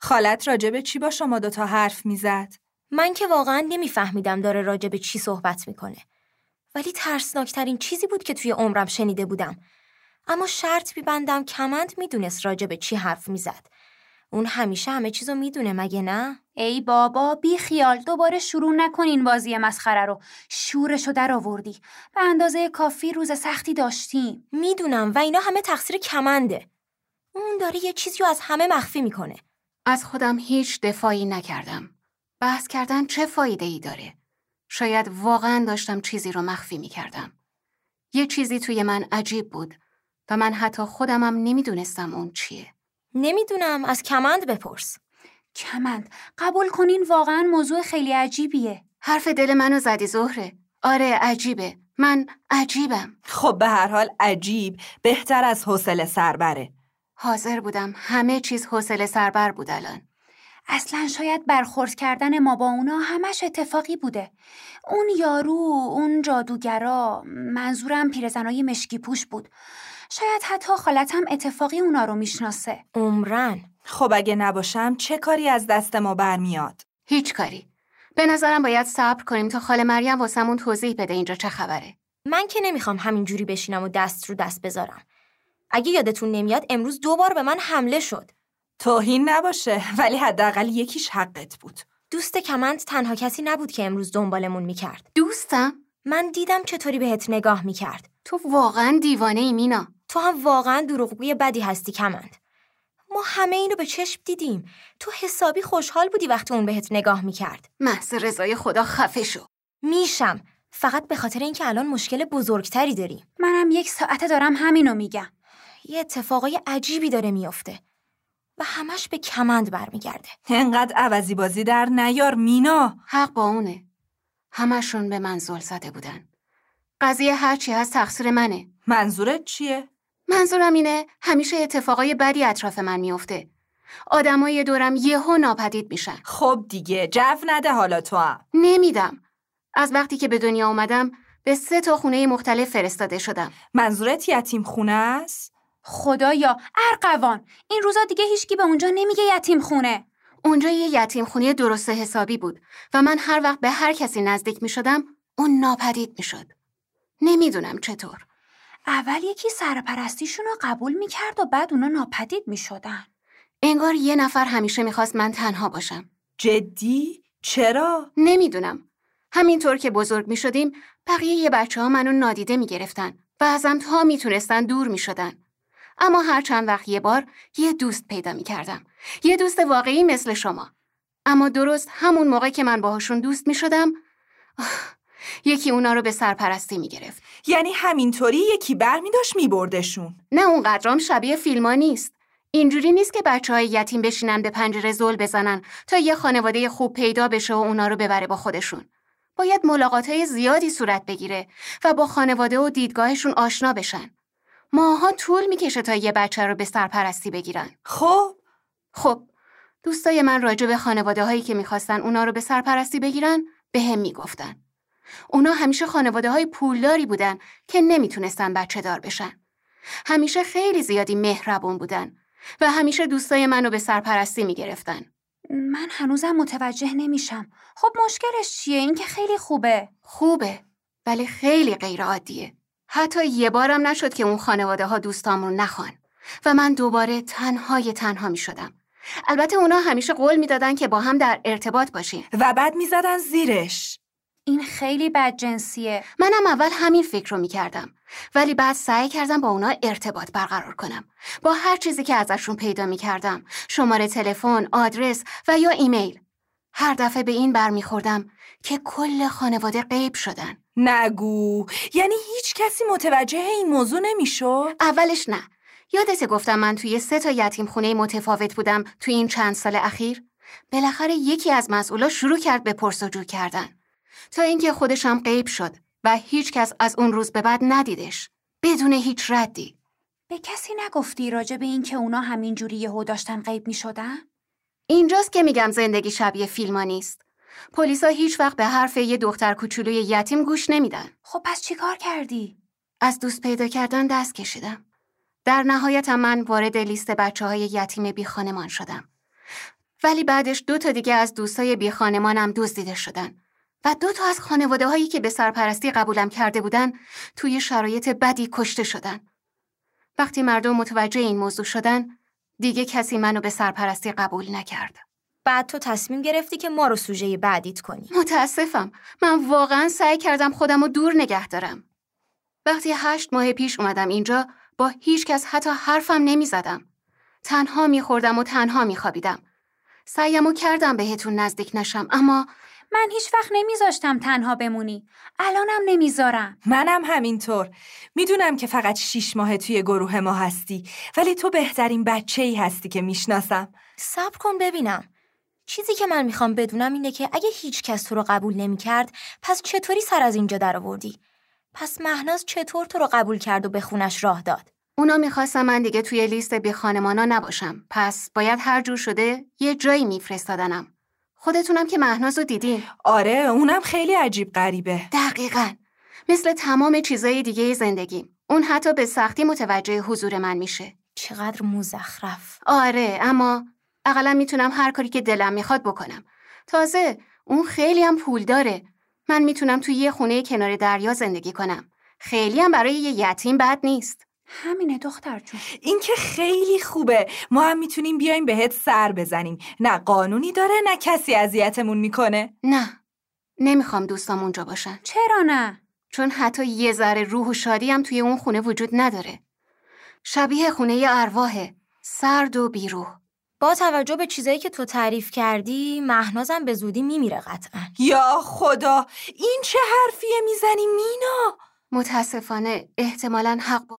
خالت راجب چی با شما دوتا حرف میزد؟ من که واقعا نمیفهمیدم داره راجب چی صحبت میکنه. ولی ترسناکترین چیزی بود که توی عمرم شنیده بودم. اما شرط میبندم کمند میدونست راجب چی حرف میزد. اون همیشه همه چیزو میدونه مگه نه؟ ای بابا بی خیال، دوباره شروع نکنین بازی مسخره رو. شورشو در آوردی. به اندازه کافی روز سختی داشتیم. میدونم و اینا همه تقصیر کمنده. اون داره یه چیزی رو از همه مخفی میکنه. از خودم هیچ دفاعی نکردم. بحث کردن چه فایده‌ای داره؟ شاید واقعاً داشتم چیزی رو مخفی میکردم. یه چیزی توی من عجیب بود و من حتی خودمم نمیدونستم اون چیه. نمیدونم، از کمند بپرس. کمند، قبول کنین واقعا موضوع خیلی عجیبیه. حرف دل منو زدی زهره. آره عجیبه. من عجیبم. خب به هر حال عجیب بهتر از حوصله سربره. حاضر بودم همه چیز حوصله سربر بود الان. اصلا شاید برخورد کردن ما با اونا همش اتفاقی بوده. اون یارو، اون جادوگرا، منظورم پیرزنای مشکی پوش بود. شاید حتی خالتم اتفاقی اونا رو میشناسه. عمرن. خب اگه نباشم چه کاری از دست ما برمیاد؟ هیچ کاری. به نظرم باید صبر کنیم تا خاله مریم واسمون توضیح بده اینجا چه خبره. من که نمیخوام همینجوری بشینم و دست رو دست بذارم. اگه یادتون نمیاد امروز 2 بار به من حمله شد. توهین نباشه ولی حداقل یکیش حقت بود. دوست کمند تنها کسی نبود که امروز دنبالمون میکرد. دوستم؟ من دیدم چطوری بهت نگاه میکرد. تو واقعا دیوانه ای مینا. تو هم واقعا دروغگوی بدی هستی کمند. ما همه اینو به چشم دیدیم. تو حسابی خوشحال بودی وقتی اون بهت نگاه میکرد. محض رضای خدا خفه شو. میشم، فقط به خاطر اینکه الان مشکل بزرگتری داریم. منم 1 ساعته دارم همینو میگم. یه اتفاقای عجیبی داره میفته و همش به کمند برمیگرده. انقدر عوضی بازی در نیار مینا. حق با اونه. همشون به من زل زده بودن. قضیه هرچی هست تقصیر منه. منظورت چیه؟ منظورم اینه همیشه اتفاقای بدی اطراف من میفته. آدمای دورم یهو ناپدید میشن. خب دیگه جو نده حالا تو هم. نمیدم. از وقتی که به دنیا اومدم به 3 تا خونه مختلف فرستاده شدم. منظورت یتیم خونه است؟ خدایا ارغوان، این روزا دیگه هیچکی به اونجا نمیگه یتیم خونه. اونجا یه یتیم خونه درست حسابی بود و من هر وقت به هر کسی نزدیک میشدم اون ناپدید میشد. نمیدونم چطور. اول یکی سرپرستیشون رو قبول میکرد و بعد اونا ناپدید میشدن. انگار یه نفر همیشه میخواست من تنها باشم. جدی؟ چرا؟ نمیدونم. همینطور که بزرگ میشدیم بقیه بچه‌ها منو نادیده میگرفتن و ازم تا میتونستن دور میشدن. اما هر چند وقت یه بار یه دوست پیدا میکردم. یه دوست واقعی مثل شما. اما درست همون موقع که من باهاشون دوست میشدم یکی اونا رو به سرپرستی میگرفت. یعنی همینطوری یکی برمی داشت میبردشون؟ نه اونقدرام شبیه فیلما نیست. اینجوری نیست که بچه‌های یتیم بشینن به پنجره زل بزنن تا یه خانواده خوب پیدا بشه و اونا رو ببره با خودشون. باید ملاقات‌های زیادی صورت بگیره و با خانواده و دیدگاهشون آشنا بشن. ماها طول میکشه تا یه بچه رو به سرپرستی بگیرن. خب دوستای من راجع به خانواده‌هایی که میخواستن اونا رو به سرپرستی بگیرن به هم میگفتن. اونا همیشه خانواده‌های پولداری بودن که نمیتونستن بچه دار بشن. همیشه خیلی زیادی مهربون بودن و همیشه دوستای منو به سرپرستی میگرفتن. من هنوزم متوجه نمیشم. خب مشکلش چیه؟ این که خیلی خوبه ولی خیلی غیر عادیه. حتی یه بارم نشد که اون خانواده ها دوستامون نخوان و من دوباره تنها می شدم. البته اونا همیشه قول میدادن که با هم در ارتباط باشیم و بعد میزدن زیرش. این خیلی بدجنسیه. منم اول همین فکر رو میکردم ولی بعد سعی کردم با اونا ارتباط برقرار کنم. با هر چیزی که ازشون پیدا میکردم، شماره تلفن، آدرس و یا ایمیل. هر دفعه به این برمیخوردم که کل خانواده غیب شدن. نگو، یعنی هیچ کسی متوجه این موضوع نمیشد؟ اولش نه. یادت گفتم من توی 3 تا یتیم خونه متفاوت بودم توی این چند سال اخیر؟ بالاخره یکی از مسئولا شروع کرد به پرسجو کردن تا اینکه خودش هم غیب شد و هیچ کس از اون روز به بعد ندیدش بدون هیچ ردی. به کسی نگفتی راجع به این که اونا همینجوری یهو داشتن غیب میشدن؟ اینجاست که میگم زندگی شبیه فیلما نیست. پلیسا هیچ وقت به حرف یه دختر کوچولوی یتیم گوش نمیدن. خب پس چی کار کردی؟ از دوست پیدا کردن دست کشیدم. در نهایت من وارد لیست بچه‌های یتیم بی خانمان شدم. ولی بعدش 2 تا دیگه از دوستای بی خانمانم دزدیده شدن و 2 تا از خانواده هایی که به سرپرستی قبولم کرده بودن توی شرایط بدی کشته شدن. وقتی مردم متوجه این موضوع شدن، دیگه کسی منو به سرپرستی قبول نکرد. بعد تو تصمیم گرفتی که ما رو سوژه بعدیت کنی. متاسفم. من واقعا سعی کردم خودم رو دور نگه دارم. وقتی 8 ماه پیش اومدم اینجا، با هیچ کس حتی حرفم نمی زدم. تنها می خوردم و تنها می خوابیدم. سعیمو کردم بهتون نزدیک نشم، اما من هیچ وقت نمیذاشتم تنها بمونی. الانم نمیذارم. منم همینطور. میدونم که فقط 6 ماه توی گروه ما هستی، ولی تو بهترین بچه‌ای هستی که میشناسم. صبر کن ببینم. چیزی که من میخوام بدونم اینه که اگه هیچ کس تو رو قبول نمیکرد، پس چطوری سر از اینجا در آوردی؟ پس مهناز چطور تو رو قبول کرد و به خونش راه داد؟ اونا میخواستم من دیگه توی لیست بی خانمانا نباشم. پس باید هر جور شده یه جایی میفرستادنم. خودتونم که مهناز رو دیدین. آره، اونم خیلی عجیب غریبه. دقیقاً. مثل تمام چیزای دیگه زندگیم. اون حتی به سختی متوجه حضور من میشه. چقدر مزخرف. آره، اما اقلا میتونم هر کاری که دلم میخواد بکنم. تازه اون خیلی هم پول داره. من میتونم توی یه خونه کنار دریا زندگی کنم. خیلی هم برای یه یتیم بد نیست. همینه دختر جون. این که خیلی خوبه. ما هم میتونیم بیایم بهت سر بزنیم. نه قانونی داره، نه کسی اذیتمون میکنه. نه، نمیخوام دوستام اونجا باشن. چرا نه؟ چون حتی یه ذره روح و شادی هم توی اون خونه وجود نداره. شبیه خونه ارواحه، سرد و بیروح. با توجه به چیزایی که تو تعریف کردی، مهنازم به زودی میمیره قطعا. یا خدا، این چه حرفیه میزنی مینا؟ متاسفانه احتمالاً حق